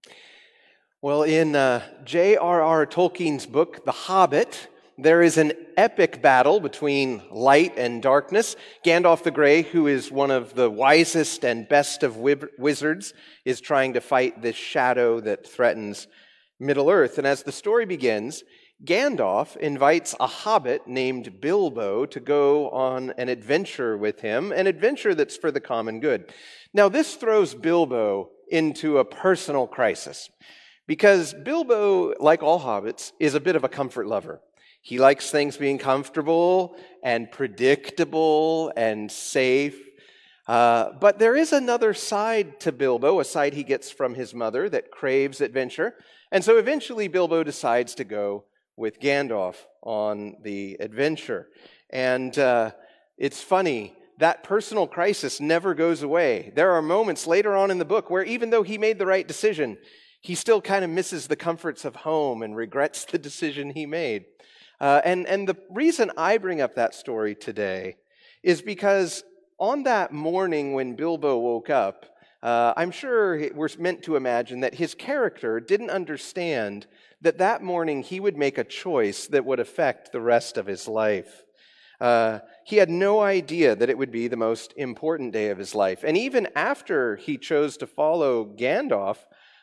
Well, in J.R.R. Tolkien's book, The Hobbit, there is an epic battle between light and darkness. Gandalf the Grey, who is one of the wisest and best of wizards, is trying to fight this shadow that threatens Middle-earth. And as the story begins, Gandalf invites a hobbit named Bilbo to go on an adventure with him, an adventure that's for the common good. Now, this throws Bilbo into a personal crisis, because Bilbo, like all hobbits, is a bit of a comfort lover. He likes things being comfortable and predictable and safe. But there is another side to Bilbo, a side he gets from his mother that craves adventure. And so eventually Bilbo decides to go with Gandalf on the adventure. And it's funny, that personal crisis never goes away. There are moments later on in the book where even though he made the right decision, he still kind of misses the comforts of home and regrets the decision he made. And the reason I bring up that story today is because on that morning when Bilbo woke up, I'm sure we're meant to imagine that his character didn't understand that that morning he would make a choice that would affect the rest of his life. He had no idea that it would be the most important day of his life. And even after he chose to follow Gandalf,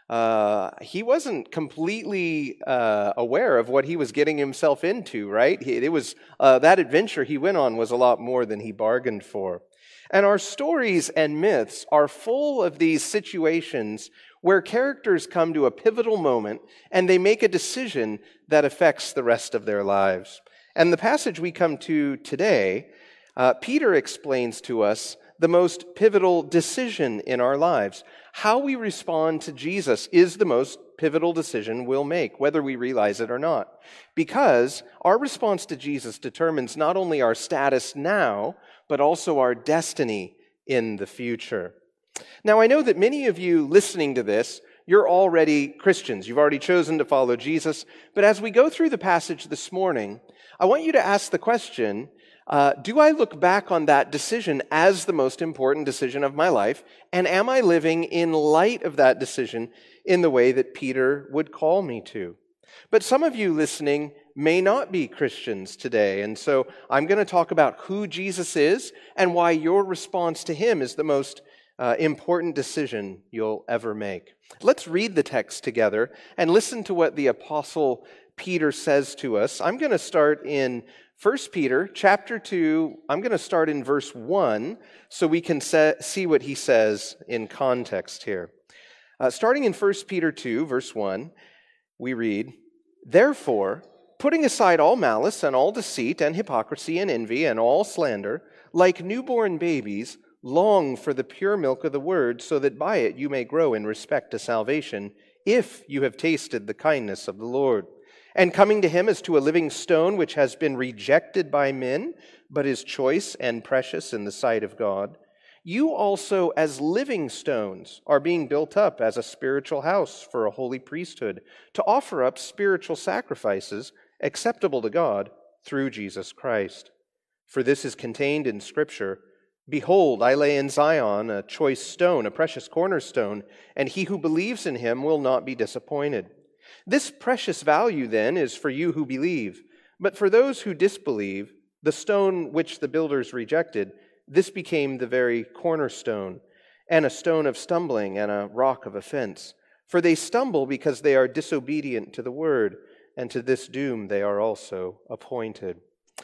he wasn't completely aware of what he was getting himself into, right? It was that adventure he went on was a lot more than he bargained for. And our stories and myths are full of these situations where characters come to a pivotal moment and they make a decision that affects the rest of their lives. And the passage we come to today, Peter explains to us the most pivotal decision in our lives. How we respond to Jesus is the most pivotal decision we'll make, whether we realize it or not. Because our response to Jesus determines not only our status now, but also our destiny in the future. Now, I know that many of you listening to this, you're already Christians. You've already chosen to follow Jesus. But as we go through the passage this morning, I want you to ask the question, do I look back on that decision as the most important decision of my life? And am I living in light of that decision in the way that Peter would call me to? But some of you listening may not be Christians today. And so I'm going to talk about who Jesus is and why your response to him is the most important decision you'll ever make. Let's read the text together and listen to what the Apostle Peter says to us. I'm going to start in 1 Peter chapter 2, I'm going to start in verse 1 so we can see what he says in context here. Starting in 1 Peter 2, verse 1, we read, "Therefore, putting aside all malice and all deceit and hypocrisy and envy and all slander, like newborn babies, long for the pure milk of the word, so that by it you may grow in respect to salvation, if you have tasted the kindness of the Lord. And coming to him as to a living stone which has been rejected by men, but is choice and precious in the sight of God, you also as living stones are being built up as a spiritual house for a holy priesthood, to offer up spiritual sacrifices acceptable to God through Jesus Christ. For this is contained in Scripture, Behold, I lay in Zion a choice stone, a precious cornerstone, and he who believes in him will not be disappointed. This precious value, then, is for you who believe. But for those who disbelieve, the stone which the builders rejected, this became the very cornerstone, and a stone of stumbling and a rock of offense. For they stumble because they are disobedient to the word, and to this doom they are also appointed."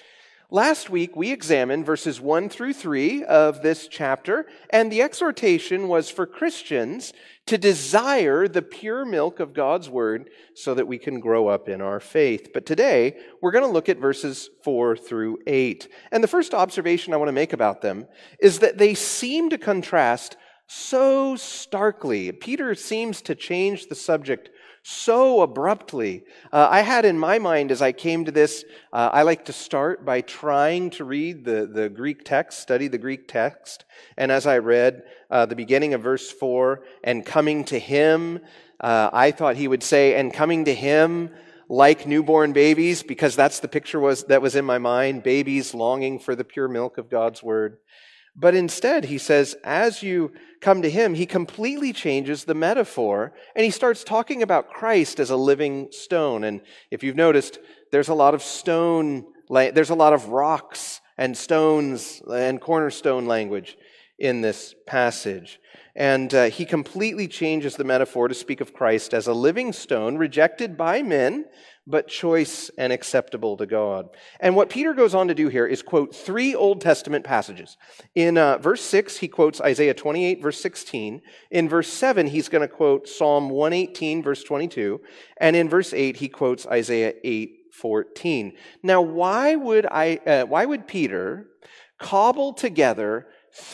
Last week, we examined verses 1 through 3 of this chapter, and the exhortation was for Christians to desire the pure milk of God's word so that we can grow up in our faith. But today, we're going to look at verses 4 through 8. And the first observation I want to make about them is that they seem to contrast so starkly. Peter seems to change the subject so abruptly. I had in my mind as I came to this, I like to start by trying to read the Greek text, study the Greek text. And as I read the beginning of verse 4, and coming to him, I thought he would say, and coming to him like newborn babies, because that's the picture that was in my mind, babies longing for the pure milk of God's word. But instead, he says, as you come to him, he completely changes the metaphor, and he starts talking about Christ as a living stone. And if you've noticed, there's a lot of there's a lot of rocks and stones and cornerstone language in this passage. And he completely changes the metaphor to speak of Christ as a living stone, rejected by men, but choice and acceptable to God. And what Peter goes on to do here is quote 3 Old Testament passages. In verse 6, he quotes Isaiah 28, verse 16. In verse 7, he's going to quote Psalm 118, verse 22. And in verse 8, he quotes Isaiah 8:14. Now, why would Peter cobble together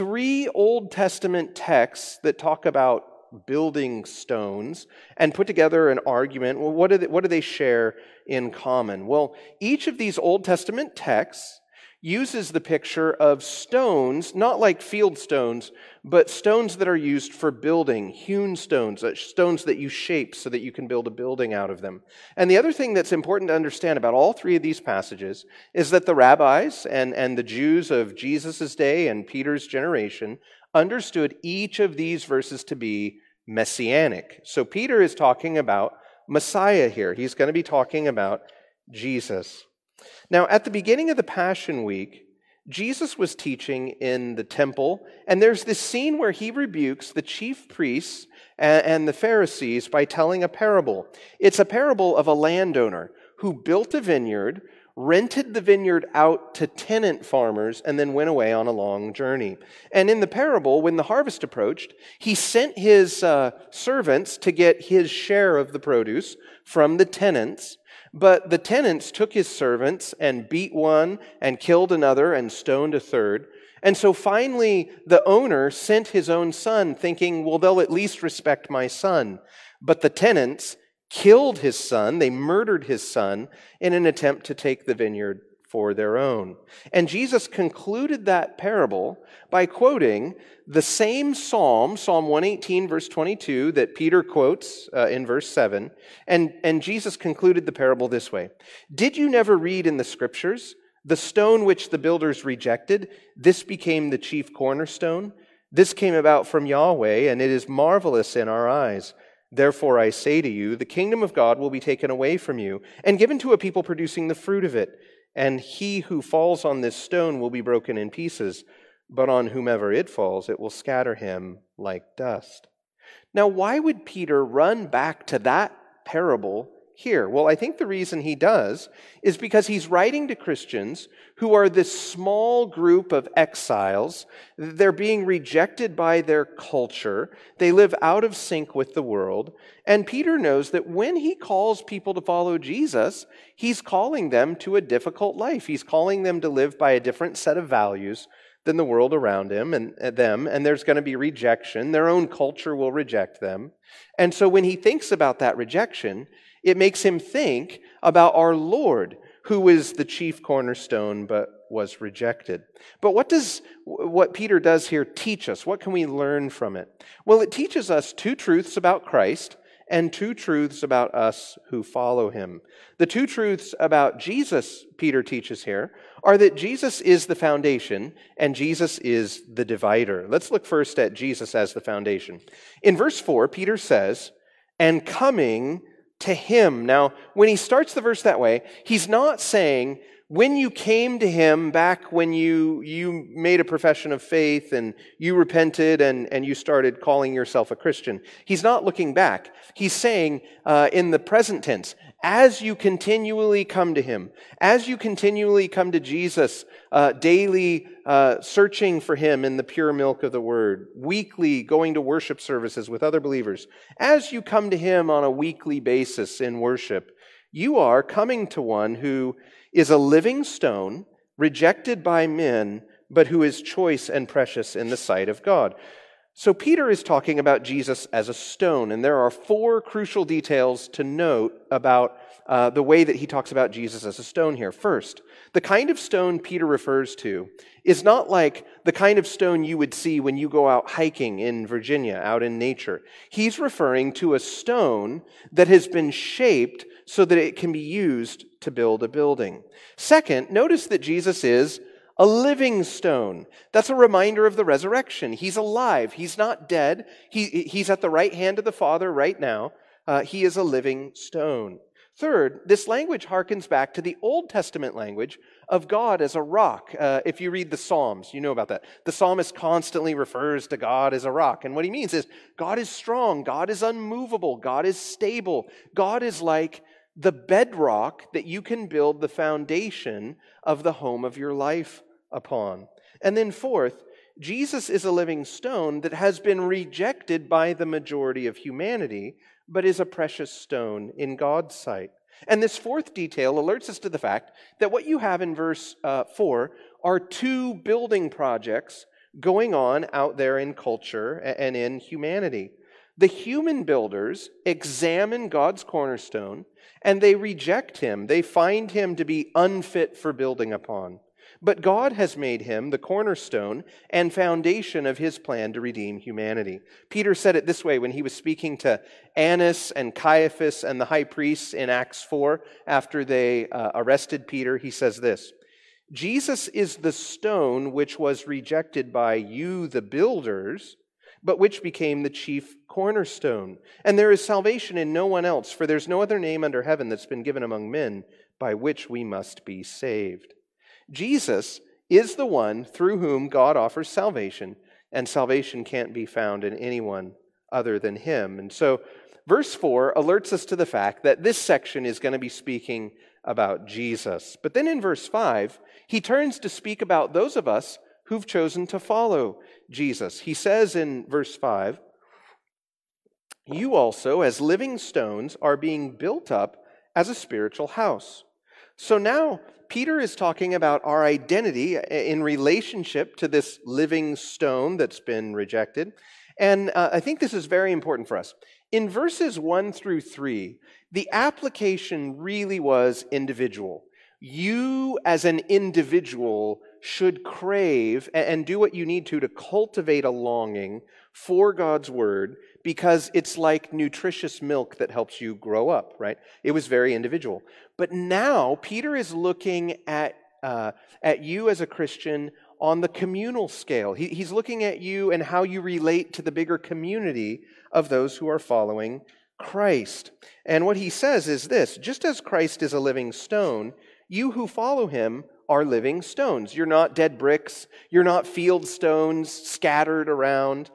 3 Old Testament texts that talk about building stones and put together an argument? Well, what do they share in common? Well, each of these Old Testament texts uses the picture of stones, not like field stones, but stones that are used for building, hewn stones, stones that you shape so that you can build a building out of them. And the other thing that's important to understand about all 3 of these passages is that the rabbis and the Jews of Jesus' day and Peter's generation understood each of these verses to be messianic. So Peter is talking about Messiah here. He's going to be talking about Jesus. Now, at the beginning of the Passion Week, Jesus was teaching in the temple, and there's this scene where he rebukes the chief priests and the Pharisees by telling a parable. It's a parable of a landowner who built a vineyard, rented the vineyard out to tenant farmers, and then went away on a long journey. And in the parable, when the harvest approached, he sent his servants to get his share of the produce from the tenants. But the tenants took his servants and beat one and killed another and stoned a third. And so finally, the owner sent his own son, thinking, well, they'll at least respect my son. But the tenants killed his son, they murdered his son in an attempt to take the vineyard for their own. And Jesus concluded that parable by quoting the same psalm, Psalm 118, verse 22, that Peter quotes in verse 7. And Jesus concluded the parable this way: "Did you never read in the scriptures, the stone which the builders rejected, this became the chief cornerstone? This came about from Yahweh, and it is marvelous in our eyes. Therefore I say to you, the kingdom of God will be taken away from you and given to a people producing the fruit of it. And he who falls on this stone will be broken in pieces, but on whomever it falls, it will scatter him like dust." Now, why would Peter run back to that parable here? Well, I think the reason he does is because he's writing to Christians who are this small group of exiles. They're being rejected by their culture. They live out of sync with the world. And Peter knows that when he calls people to follow Jesus, he's calling them to a difficult life. He's calling them to live by a different set of values than the world around him and them, and there's going to be rejection. Their own culture will reject them. And so when he thinks about that rejection, it makes him think about our Lord, who is the chief cornerstone but was rejected. But what Peter does here teach us? What can we learn from it? Well, it teaches us 2 truths about Christ and 2 truths about us who follow him. The 2 truths about Jesus, Peter teaches here, are that Jesus is the foundation and Jesus is the divider. Let's look first at Jesus as the foundation. In verse 4, Peter says, "And coming to him." Now, when he starts the verse that way, he's not saying, when you came to him back when you made a profession of faith and you repented and you started calling yourself a Christian. He's not looking back. He's saying in the present tense, as you continually come to him, as you continually come to Jesus, daily searching for him in the pure milk of the word, weekly going to worship services with other believers, as you come to him on a weekly basis in worship, you are coming to one who is a living stone, rejected by men, but who is choice and precious in the sight of God. So Peter is talking about Jesus as a stone, and there are 4 crucial details to note about the way that he talks about Jesus as a stone here. First, the kind of stone Peter refers to is not like the kind of stone you would see when you go out hiking in Virginia, out in nature. He's referring to a stone that has been shaped so that it can be used to build a building. Second, notice that Jesus is a living stone. That's a reminder of the resurrection. He's alive. He's not dead. He's at the right hand of the Father right now. He is a living stone. Third, this language harkens back to the Old Testament language of God as a rock. If you read the Psalms, you know about that. The psalmist constantly refers to God as a rock. And what he means is God is strong, God is unmovable, God is stable. God is like the bedrock that you can build the foundation of the home of your life upon. And then fourth, Jesus is a living stone that has been rejected by the majority of humanity, but is a precious stone in God's sight. And this fourth detail alerts us to the fact that what you have in verse 4 are two building projects going on out there in culture and in humanity. The human builders examine God's cornerstone and they reject him. They find him to be unfit for building upon. But God has made him the cornerstone and foundation of his plan to redeem humanity. Peter said it this way when he was speaking to Annas and Caiaphas and the high priests in Acts 4 after they arrested Peter. He says this, Jesus is the stone which was rejected by you, the builders, but which became the chief cornerstone. And there is salvation in no one else, for there's no other name under heaven that's been given among men by which we must be saved. Jesus is the one through whom God offers salvation, and salvation can't be found in anyone other than him. And so verse 4 alerts us to the fact that this section is going to be speaking about Jesus. But then in verse 5, he turns to speak about those of us who've chosen to follow Jesus. He says in verse 5, you also, as living stones, are being built up as a spiritual house. So now Peter is talking about our identity in relationship to this living stone that's been rejected. And I think this is very important for us. In verses 1 through 3, the application really was individual. You as an individual should crave and do what you need to cultivate a longing for God's word, because it's like nutritious milk that helps you grow up, right? It was very individual. But now Peter is looking at you as a Christian on the communal scale. He's looking at you and how you relate to the bigger community of those who are following Christ. And what he says is this, just as Christ is a living stone, you who follow him are living stones. You're not dead bricks. You're not field stones scattered around,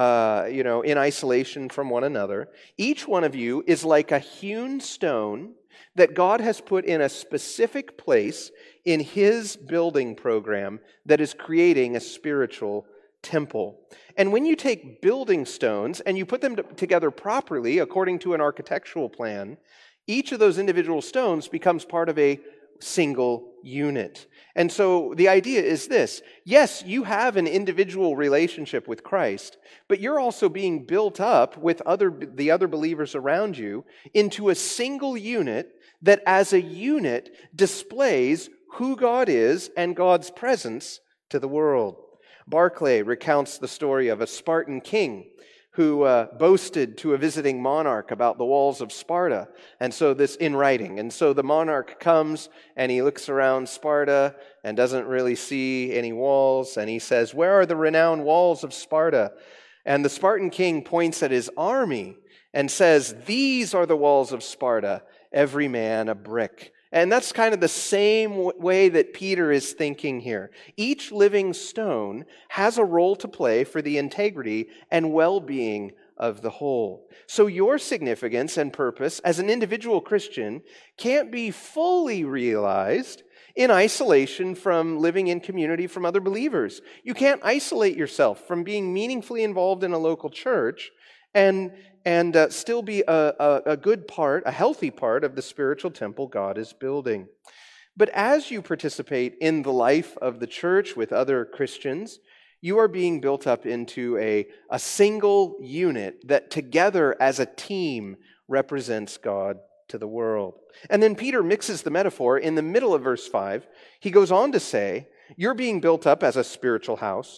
in isolation from one another. Each one of you is like a hewn stone that God has put in a specific place in his building program that is creating a spiritual temple. And when you take building stones and you put them together properly according to an architectural plan, each of those individual stones becomes part of a single unit. And so the idea is this. Yes, you have an individual relationship with Christ, but you're also being built up with the other believers around you into a single unit that as a unit displays who God is and God's presence to the world. Barclay recounts the story of a Spartan king who boasted to a visiting monarch about the walls of Sparta, and so this in writing. And so the monarch comes and he looks around Sparta and doesn't really see any walls, and he says, "Where are the renowned walls of Sparta?" And the Spartan king points at his army and says, "These are the walls of Sparta, every man a brick." And that's kind of the same way that Peter is thinking here. Each living stone has a role to play for the integrity and well-being of the whole. So your significance and purpose as an individual Christian can't be fully realized in isolation from living in community from other believers. You can't isolate yourself from being meaningfully involved in a local church and still be a good part, a healthy part of the spiritual temple God is building. But as you participate in the life of the church with other Christians, you are being built up into a single unit that together as a team represents God to the world. And then Peter mixes the metaphor in the middle of verse 5. He goes on to say, you're being built up as a spiritual house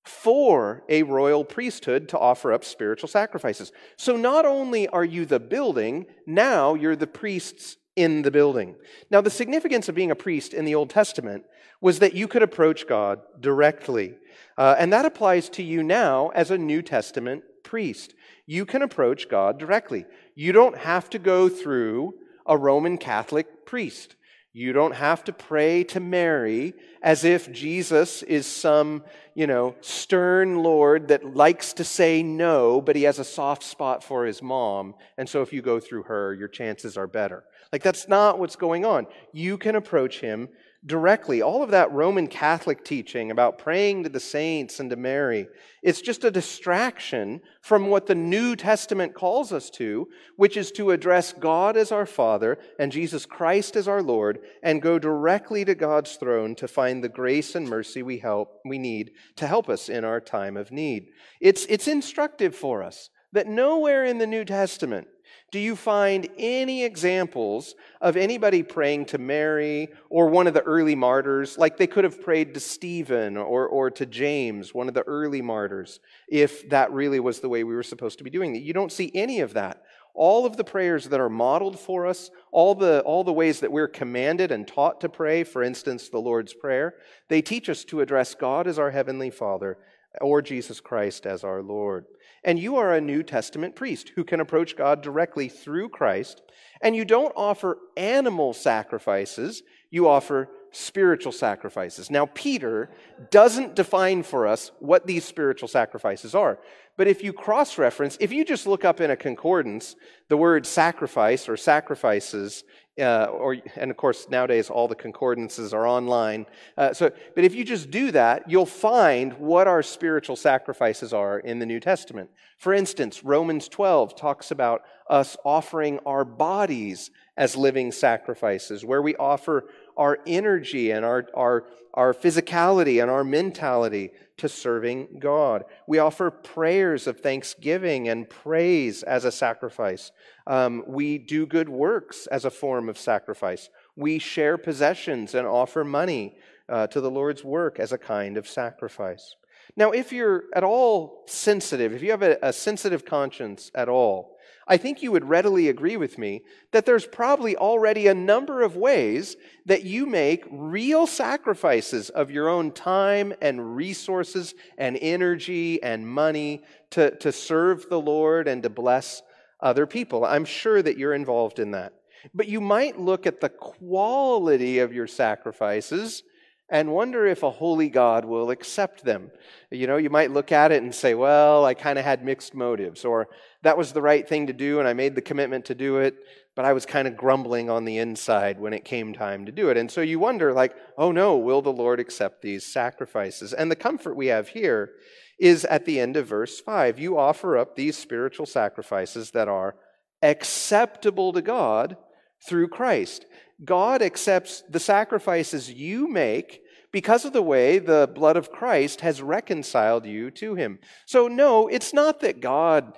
for a royal priesthood to offer up spiritual sacrifices. So not only are you the building, now you're the priests in the building. Now, the significance of being a priest in the Old Testament was that you could approach God directly. And that applies to you now as a New Testament priest. You can approach God directly. You don't have to go through a Roman Catholic priest. You don't have to pray to Mary as if Jesus is some, stern Lord that likes to say no, but he has a soft spot for his mom. And so if you go through her, your chances are better. That's not what's going on. You can approach him directly. All of that Roman Catholic teaching about praying to the saints and to Mary, it's just a distraction from what the New Testament calls us to, which is to address God as our Father and Jesus Christ as our Lord, and go directly to God's throne to find the grace and mercy we need to help us in our time of need. It's instructive for us that nowhere in the New Testament do you find any examples of anybody praying to Mary or one of the early martyrs, like they could have prayed to Stephen or to James, one of the early martyrs, if that really was the way we were supposed to be doing it? You don't see any of that. All of the prayers that are modeled for us, all the ways that we're commanded and taught to pray, for instance, the Lord's Prayer, they teach us to address God as our Heavenly Father or Jesus Christ as our Lord. And you are a New Testament priest who can approach God directly through Christ, and you don't offer animal sacrifices, you offer spiritual sacrifices. Now, Peter doesn't define for us what these spiritual sacrifices are, but if you cross-reference, if you just look up in a concordance the word sacrifice or sacrifices, and of course nowadays all the concordances are online, but if you just do that, you'll find what our spiritual sacrifices are in the New Testament. For instance, Romans 12 talks about us offering our bodies as living sacrifices, where we offer our energy and our physicality and our mentality to serving God. We offer prayers of thanksgiving and praise as a sacrifice. We do good works as a form of sacrifice. We share possessions and offer money to the Lord's work as a kind of sacrifice. Now, if you're at all sensitive, if you have a sensitive conscience at all, I think you would readily agree with me that there's probably already a number of ways that you make real sacrifices of your own time and resources and energy and money to serve the Lord and to bless other people. I'm sure that you're involved in that. But you might look at the quality of your sacrifices and wonder if a holy God will accept them. You might look at it and say, well, I kind of had mixed motives, or that was the right thing to do and I made the commitment to do it, but I was kind of grumbling on the inside when it came time to do it. And so you wonder, oh no, will the Lord accept these sacrifices? And the comfort we have here is at the end of verse 5. You offer up these spiritual sacrifices that are acceptable to God through Christ. God accepts the sacrifices you make because of the way the blood of Christ has reconciled you to him. So no, it's not that God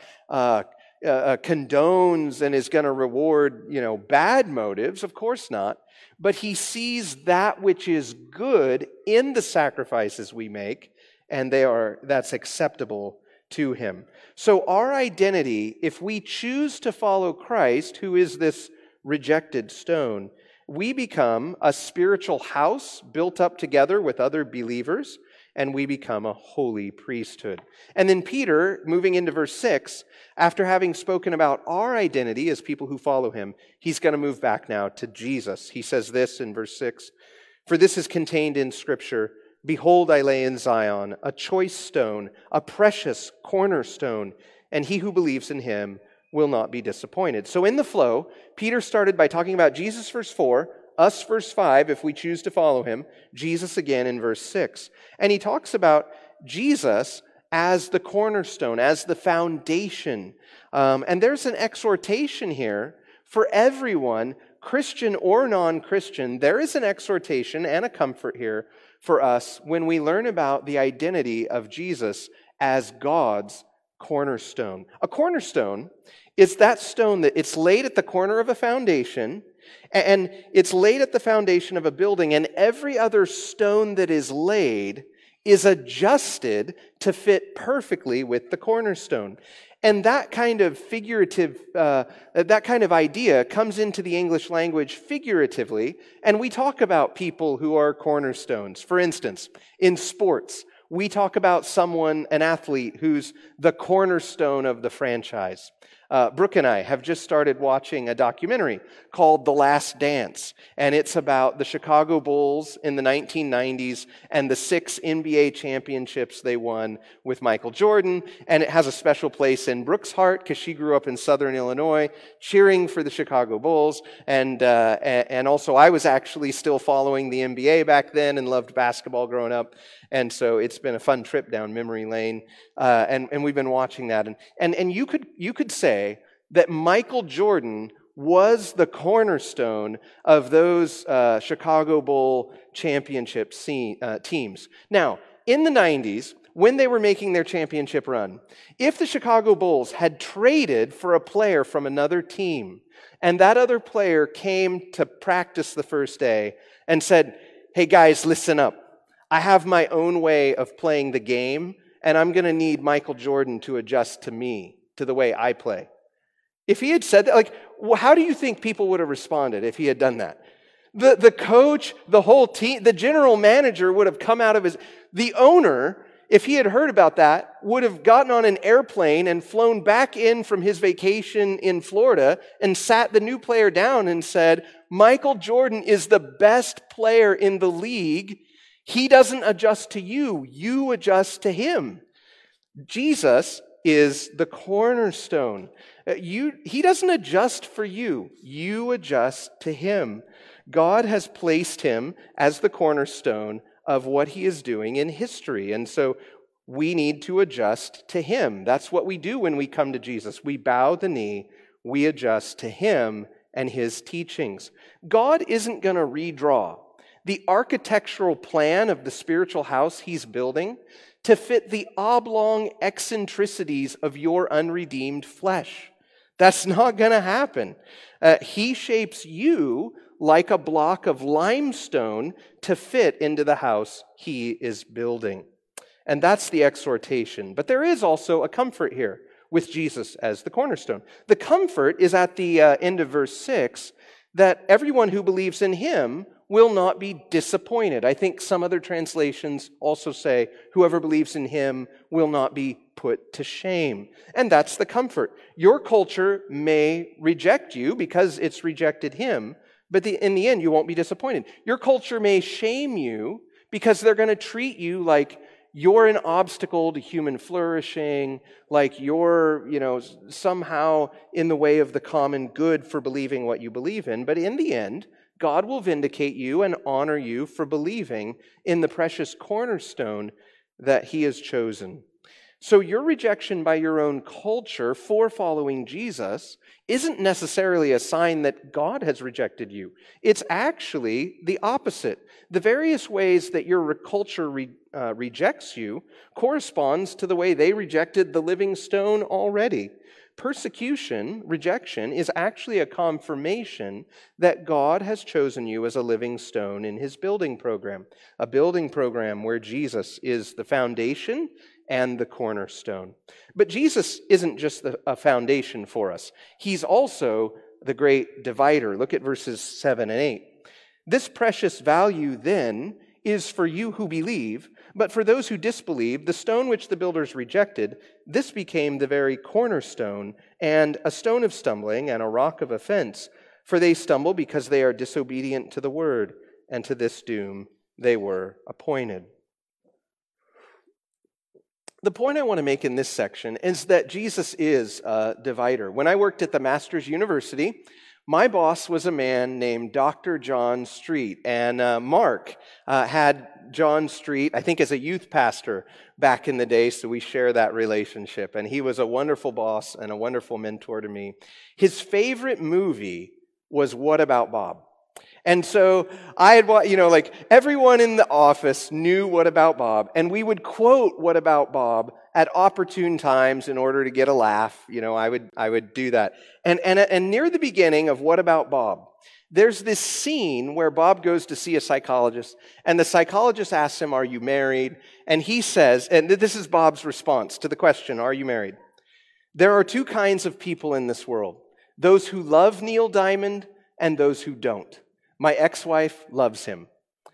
condones and is going to reward, bad motives. Of course not. But he sees that which is good in the sacrifices we make, and that's acceptable to him. So our identity, if we choose to follow Christ, who is this rejected stone, we become a spiritual house built up together with other believers, and we become a holy priesthood. And then Peter, moving into verse 6, after having spoken about our identity as people who follow him, he's going to move back now to Jesus. He says this in verse 6, "For this is contained in Scripture, behold, I lay in Zion a choice stone, a precious cornerstone, and he who believes in him will not be disappointed." So in the flow, Peter started by talking about Jesus, verse 4, us, verse 5, if we choose to follow him, Jesus again in verse 6. And he talks about Jesus as the cornerstone, as the foundation. And there's an exhortation here for everyone, Christian or non-Christian. There is an exhortation and a comfort here for us when we learn about the identity of Jesus as God's cornerstone. A cornerstone is that stone that it's laid at the corner of a foundation, and it's laid at the foundation of a building, and every other stone that is laid is adjusted to fit perfectly with the cornerstone. And that kind of that kind of idea comes into the English language figuratively, and we talk about people who are cornerstones. For instance, in sports, we talk about an athlete who's the cornerstone of the franchise. Brooke and I have just started watching a documentary called The Last Dance, and it's about the Chicago Bulls in the 1990s and the 6 NBA championships they won with Michael Jordan, and it has a special place in Brooke's heart because she grew up in Southern Illinois cheering for the Chicago Bulls, and also I was actually still following the NBA back then and loved basketball growing up, and so it's been a fun trip down memory lane, and we've been watching that, and you could say that Michael Jordan was the cornerstone of those Chicago Bull championship teams. Now, in the 90s, when they were making their championship run, if the Chicago Bulls had traded for a player from another team, and that other player came to practice the first day and said, "Hey guys, listen up. I have my own way of playing the game, and I'm going to need Michael Jordan to adjust to me, to the way I play." If he had said that, how do you think people would have responded if he had done that? The coach, the whole team, the general manager would have come out of the owner, if he had heard about that, would have gotten on an airplane and flown back in from his vacation in Florida and sat the new player down and said, "Michael Jordan is the best player in the league. He doesn't adjust to you. You adjust to him." Jesus is the cornerstone. He doesn't adjust for you. You adjust to him. God has placed him as the cornerstone of what he is doing in history. And so we need to adjust to him. That's what we do when we come to Jesus. We bow the knee. We adjust to him and his teachings. God isn't going to redraw the architectural plan of the spiritual house he's building to fit the oblong eccentricities of your unredeemed flesh. That's not going to happen. He shapes you like a block of limestone to fit into the house he is building. And that's the exhortation. But there is also a comfort here with Jesus as the cornerstone. The comfort is at the end of verse 6, that everyone who believes in him will not be disappointed. I think some other translations also say, whoever believes in him will not be put to shame. And that's the comfort. Your culture may reject you because it's rejected him, but in the end, you won't be disappointed. Your culture may shame you because they're going to treat you like you're an obstacle to human flourishing, like you're, somehow in the way of the common good for believing what you believe in. But in the end, God will vindicate you and honor you for believing in the precious cornerstone that he has chosen. So your rejection by your own culture for following Jesus isn't necessarily a sign that God has rejected you. It's actually the opposite. The various ways that your culture rejects you corresponds to the way they rejected the living stone already. Persecution, rejection, is actually a confirmation that God has chosen you as a living stone in his building program, a building program where Jesus is the foundation and the cornerstone. But Jesus isn't just a foundation for us. He's also the great divider. Look at verses 7 and 8. This precious value then is for you who believe, but for those who disbelieve, the stone which the builders rejected, this became the very cornerstone, and a stone of stumbling and a rock of offense. For they stumble because they are disobedient to the word, and to this doom they were appointed. The point I want to make in this section is that Jesus is a divider. When I worked at the Masters University, my boss was a man named Dr. John Street, and Mark had John Street, I think, as a youth pastor back in the day, so we share that relationship. And he was a wonderful boss and a wonderful mentor to me. His favorite movie was What About Bob? And so I had, everyone in the office knew What About Bob, and we would quote What About Bob at opportune times in order to get a laugh. I would do that. And near the beginning of What About Bob, there's this scene where Bob goes to see a psychologist, and the psychologist asks him, "Are you married?" And he says, and this is Bob's response to the question, "Are you married?" There are two kinds of people in this world: those who love Neil Diamond and those who don't. My ex-wife loves him.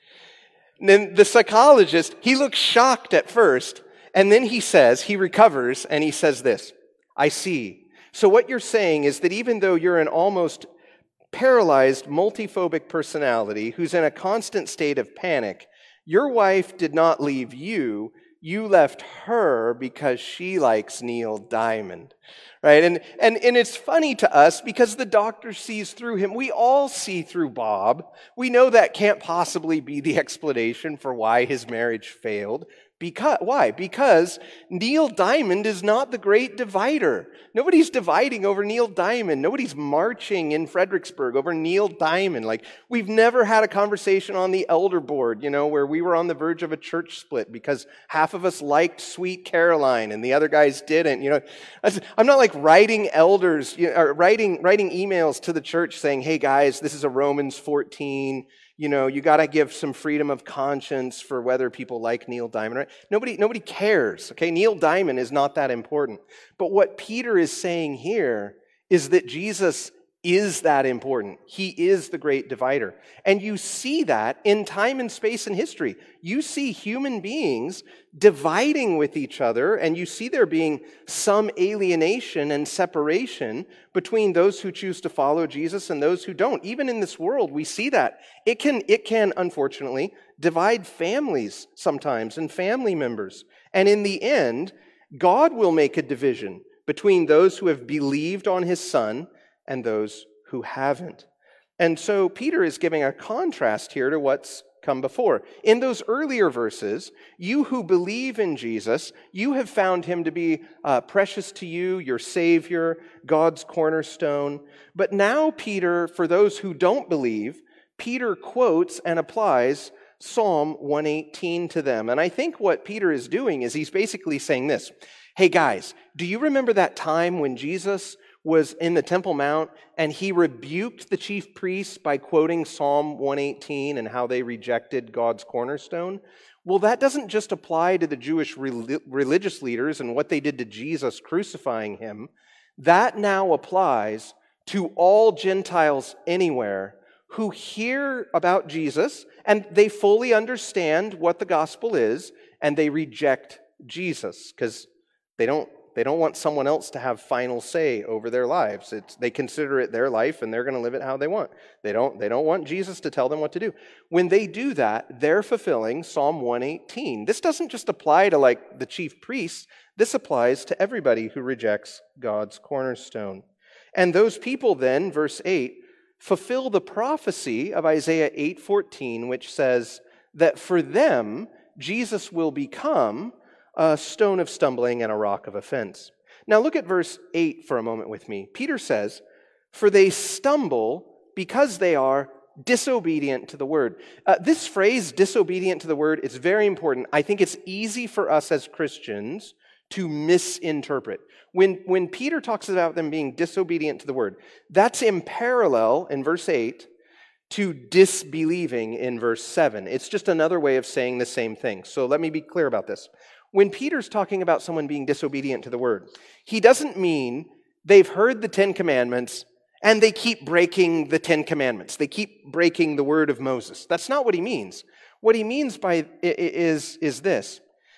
And then the psychologist, he looks shocked at first, and then he recovers, and he says this: I see. So what you're saying is that even though you're an almost paralyzed, multiphobic personality who's in a constant state of panic, your wife did not leave you. You left her because she likes Neil Diamond, right? And it's funny to us because the doctor sees through him. We all see through Bob. We know that can't possibly be the explanation for why his marriage failed. Why? Because Neil Diamond is not the great divider. Nobody's dividing over Neil Diamond. Nobody's marching in Fredericksburg over Neil Diamond. Like, we've never had a conversation on the elder board, where we were on the verge of a church split because half of us liked Sweet Caroline and the other guys didn't. I'm not like writing elders, or writing emails to the church saying, hey guys, this is a Romans 14. You got to give some freedom of conscience for whether people like Neil Diamond. Right? Nobody cares, okay? Neil Diamond is not that important. But what Peter is saying here is that Jesus is that important. He is the great divider. And you see that in time and space and history. You see human beings dividing with each other, and you see there being some alienation and separation between those who choose to follow Jesus and those who don't. Even in this world, we see that. It can unfortunately, divide families sometimes and family members. And in the end, God will make a division between those who have believed on his Son and those who haven't. And so Peter is giving a contrast here to what's come before. In those earlier verses, you who believe in Jesus, you have found him to be precious to you, your Savior, God's cornerstone. But now Peter, for those who don't believe, Peter quotes and applies Psalm 118 to them. And I think what Peter is doing is he's basically saying this: hey guys, do you remember that time when Jesus was in the Temple Mount and he rebuked the chief priests by quoting Psalm 118 and how they rejected God's cornerstone? Well, that doesn't just apply to the Jewish religious leaders and what they did to Jesus crucifying him. That now applies to all Gentiles anywhere who hear about Jesus and they fully understand what the gospel is, and they reject Jesus because they don't want someone else to have final say over their lives. They consider it their life, and they're going to live it how they want. They don't want Jesus to tell them what to do. When they do that, they're fulfilling Psalm 118. This doesn't just apply to like the chief priests. This applies to everybody who rejects God's cornerstone. And those people then, verse 8, fulfill the prophecy of Isaiah 8:14, which says that for them, Jesus will become a stone of stumbling and a rock of offense. Now look at verse 8 for a moment with me. Peter says, for they stumble because they are disobedient to the word. This phrase, disobedient to the word, is very important. I think it's easy for us as Christians to misinterpret. When Peter talks about them being disobedient to the word, that's in parallel in verse 8 to disbelieving in verse 7. It's just another way of saying the same thing. So let me be clear about this. When Peter's talking about someone being disobedient to the word, he doesn't mean they've heard the 10 Commandments and they keep breaking the 10 Commandments. They keep breaking the word of Moses. That's not what he means. What he means by is this.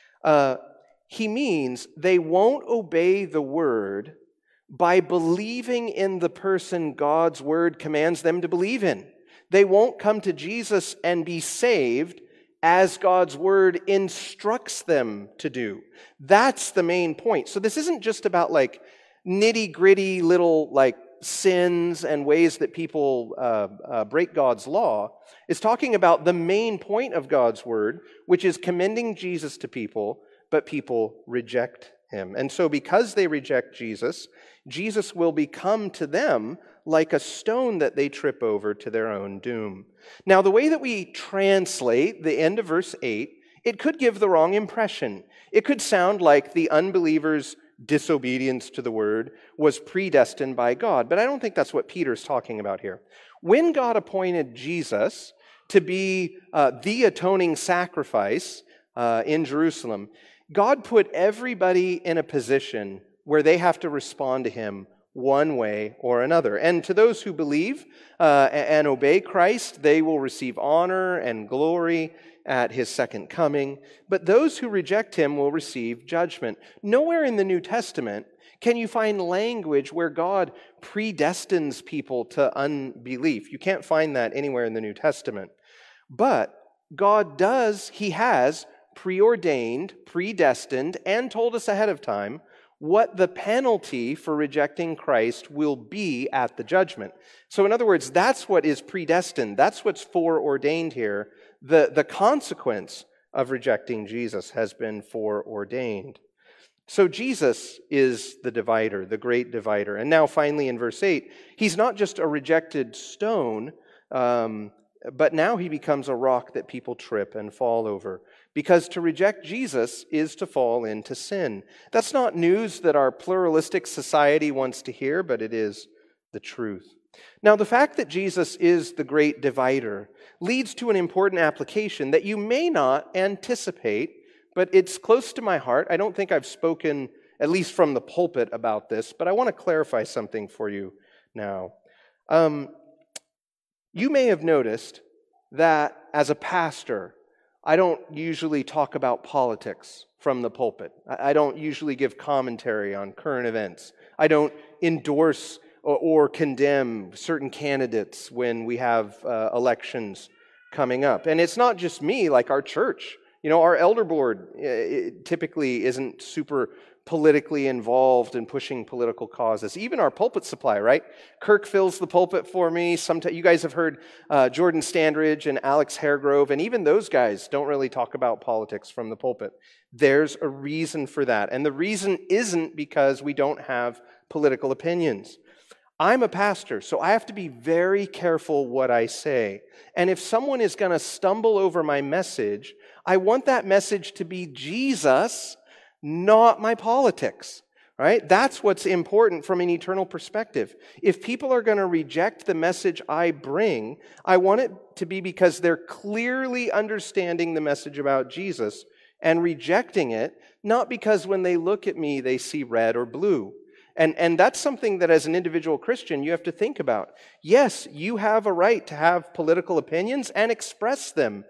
He means they won't obey the word by believing in the person God's word commands them to believe in. They won't come to Jesus and be saved as God's word instructs them to do. That's the main point. So this isn't just about like nitty-gritty little like sins and ways that people break God's law. It's talking about the main point of God's word, which is commending Jesus to people, but people reject him. And so because they reject Jesus, Jesus will become to them like a stone that they trip over to their own doom. Now, the way that we translate the end of verse 8, it could give the wrong impression. It could sound like the unbeliever's disobedience to the word was predestined by God, but I don't think that's what Peter's talking about here. When God appointed Jesus to be the atoning sacrifice in Jerusalem, God put everybody in a position where they have to respond to him one way or another. And to those who believe and obey Christ, they will receive honor and glory at his second coming. But those who reject him will receive judgment. Nowhere in the New Testament can you find language where God predestines people to unbelief. You can't find that anywhere in the New Testament. But God does, he has preordained, predestined, and told us ahead of time what the penalty for rejecting Christ will be at the judgment. So in other words, that's what is predestined. That's what's foreordained here. The consequence of rejecting Jesus has been foreordained. So Jesus is the divider, the great divider. And now finally in verse 8, he's not just a rejected stone, but now he becomes a rock that people trip and fall over. Because to reject Jesus is to fall into sin. That's not news that our pluralistic society wants to hear, but it is the truth. Now, the fact that Jesus is the great divider leads to an important application that you may not anticipate, but it's close to my heart. I don't think I've spoken, at least from the pulpit, about this, but I want to clarify something for you now. You may have noticed that as a pastor, I don't usually talk about politics from the pulpit. I don't usually give commentary on current events. I don't endorse or condemn certain candidates when we have elections coming up. And it's not just me, like our church. You know, our elder board typically isn't super politically involved in pushing political causes. Even our pulpit supply, right? Kirk fills the pulpit for me. Sometimes you guys have heard Jordan Standridge and Alex Haregrove, and even those guys don't really talk about politics from the pulpit. There's a reason for that. And the reason isn't because we don't have political opinions. I'm a pastor, so I have to be very careful what I say. And if someone is going to stumble over my message, I want that message to be Jesus, not my politics, right? That's what's important from an eternal perspective. If people are going to reject the message I bring, I want it to be because they're clearly understanding the message about Jesus and rejecting it, not because when they look at me, they see red or blue. And that's something that as an individual Christian, you have to think about. Yes, you have a right to have political opinions and express them.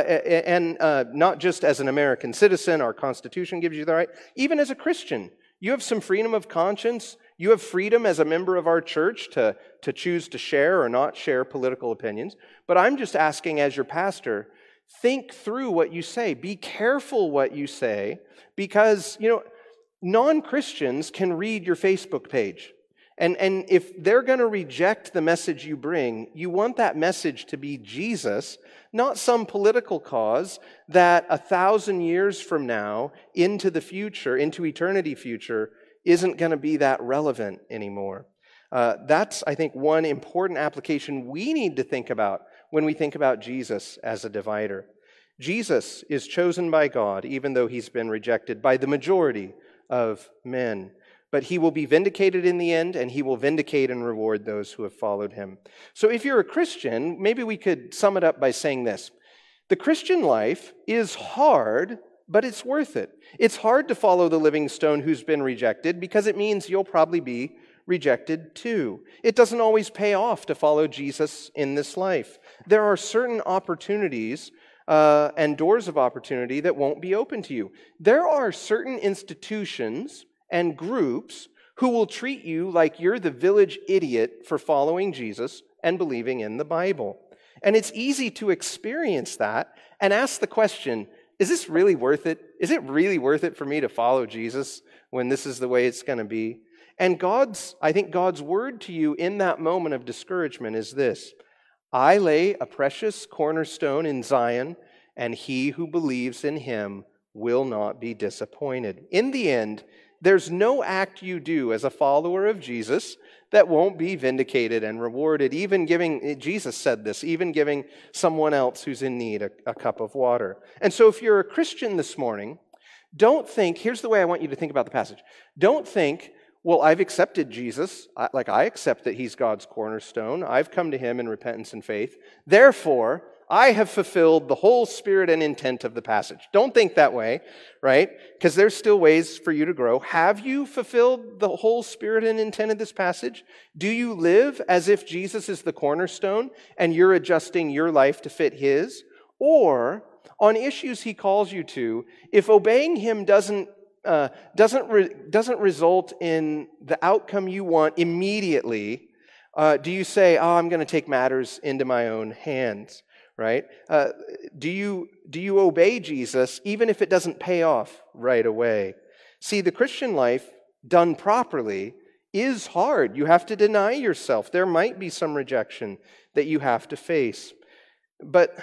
And not just as an American citizen, our Constitution gives you the right. Even as a Christian, you have some freedom of conscience. You have freedom as a member of our church to choose to share or not share political opinions. But I'm just asking as your pastor, think through what you say. Be careful what you say because, you know, non-Christians can read your Facebook page. And if they're going to reject the message you bring, you want that message to be Jesus, not some political cause that 1,000 years from now into the future, into eternity future, isn't going to be that relevant anymore. That's, I think, one important application we need to think about when we think about Jesus as a divider. Jesus is chosen by God, even though he's been rejected by the majority of men. But he will be vindicated in the end, and he will vindicate and reward those who have followed him. So if you're a Christian, maybe we could sum it up by saying this. The Christian life is hard, but it's worth it. It's hard to follow the living stone who's been rejected because it means you'll probably be rejected too. It doesn't always pay off to follow Jesus in this life. There are certain opportunities and doors of opportunity that won't be open to you. There are certain institutions and groups who will treat you like you're the village idiot for following Jesus and believing in the Bible. And it's easy to experience that and ask the question, is this really worth it? Is it really worth it for me to follow Jesus when this is the way it's going to be? And I think God's word to you in that moment of discouragement is this: I lay a precious cornerstone in Zion, and he who believes in him will not be disappointed. In the end, there's no act you do as a follower of Jesus that won't be vindicated and rewarded, even giving, Jesus said this, even giving someone else who's in need a cup of water. And so if you're a Christian this morning, don't think, here's the way I want you to think about the passage. Don't think, well, I've accepted Jesus, I accept that he's God's cornerstone. I've come to him in repentance and faith. Therefore, I have fulfilled the whole spirit and intent of the passage. Don't think that way, right? Because there's still ways for you to grow. Have you fulfilled the whole spirit and intent of this passage? Do you live as if Jesus is the cornerstone and you're adjusting your life to fit his? Or on issues he calls you to, if obeying him doesn't result in the outcome you want immediately, do you say, "Oh, I'm going to take matters into my own hands"? Right? Do you obey Jesus even if it doesn't pay off right away? See, the Christian life done properly is hard. You have to deny yourself. There might be some rejection that you have to face. But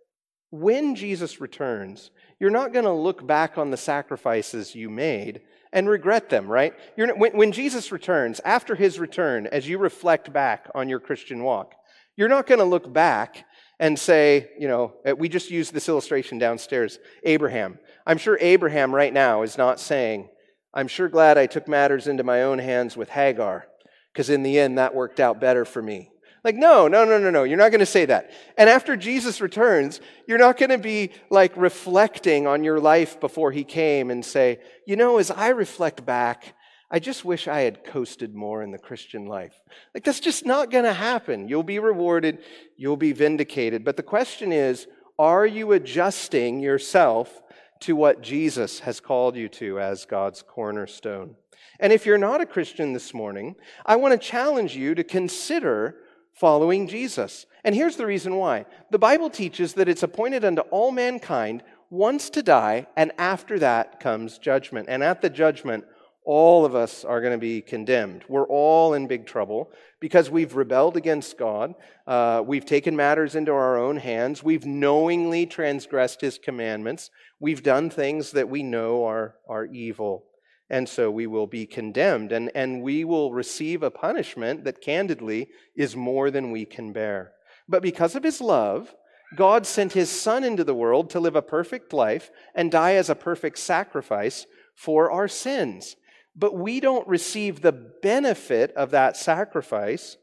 when Jesus returns, you're not going to look back on the sacrifices you made and regret them, right? When Jesus returns, after his return, as you reflect back on your Christian walk, you're not going to look back and say, we just used this illustration downstairs, Abraham. I'm sure Abraham right now is not saying, "I'm sure glad I took matters into my own hands with Hagar, because in the end that worked out better for me." Like, no. You're not going to say that. And after Jesus returns, you're not going to be like reflecting on your life before he came and say, as I reflect back, I just wish I had coasted more in the Christian life. Like, that's just not going to happen. You'll be rewarded. You'll be vindicated. But the question is, are you adjusting yourself to what Jesus has called you to as God's cornerstone? And if you're not a Christian this morning, I want to challenge you to consider following Jesus. And here's the reason why. The Bible teaches that it's appointed unto all mankind once to die, and after that comes judgment. And at the judgment, all of us are going to be condemned. We're all in big trouble because we've rebelled against God. We've taken matters into our own hands. We've knowingly transgressed his commandments. We've done things that we know are evil. And so we will be condemned, and we will receive a punishment that candidly is more than we can bear. But because of his love, God sent his Son into the world to live a perfect life and die as a perfect sacrifice for our sins. But we don't receive the benefit of that sacrifice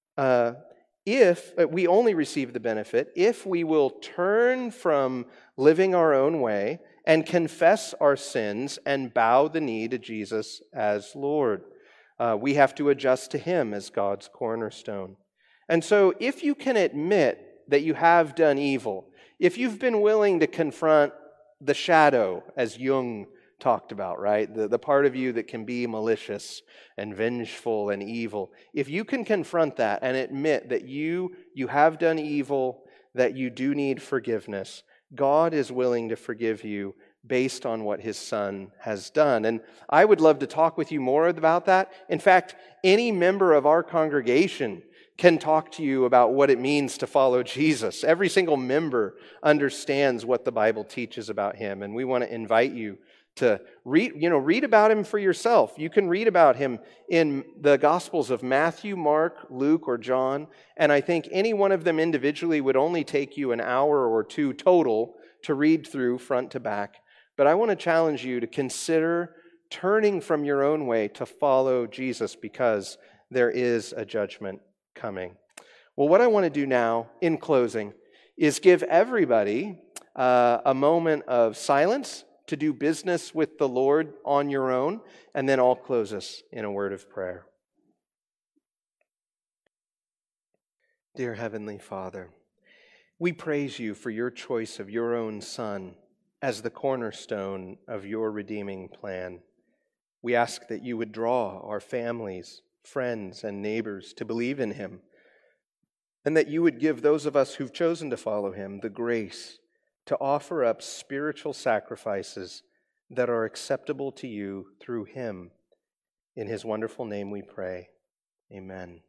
if we only receive the benefit if we will turn from living our own way and confess our sins and bow the knee to Jesus as Lord. We have to adjust to him as God's cornerstone. And so if you can admit that you have done evil, if you've been willing to confront the shadow, as Jung talked about, right? The part of you that can be malicious and vengeful and evil. If you can confront that and admit that you have done evil, that you do need forgiveness, God is willing to forgive you based on what his Son has done. And I would love to talk with you more about that. In fact, any member of our congregation can talk to you about what it means to follow Jesus. Every single member understands what the Bible teaches about him, and we want to invite you to read about him for yourself. You can read about him in the Gospels of Matthew, Mark, Luke, or John, and I think any one of them individually would only take you an hour or two total to read through front to back. But I want to challenge you to consider turning from your own way to follow Jesus, because there is a judgment coming. Well, what I want to do now, in closing, is give everybody a moment of silence to do business with the Lord on your own, and then I'll close us in a word of prayer. Dear Heavenly Father, we praise you for your choice of your own Son as the cornerstone of your redeeming plan. We ask that you would draw our families, friends, and neighbors to believe in him, and that you would give those of us who've chosen to follow him the grace to offer up spiritual sacrifices that are acceptable to you through him. In his wonderful name we pray. Amen.